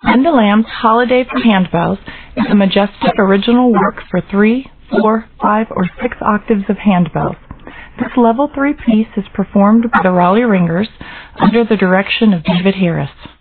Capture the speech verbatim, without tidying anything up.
Linda Lamb's Holiday for Handbells is a majestic original work for three, four, five, or six octaves of handbells. This level three piece is performed by the Raleigh Ringers under the direction of David Harris.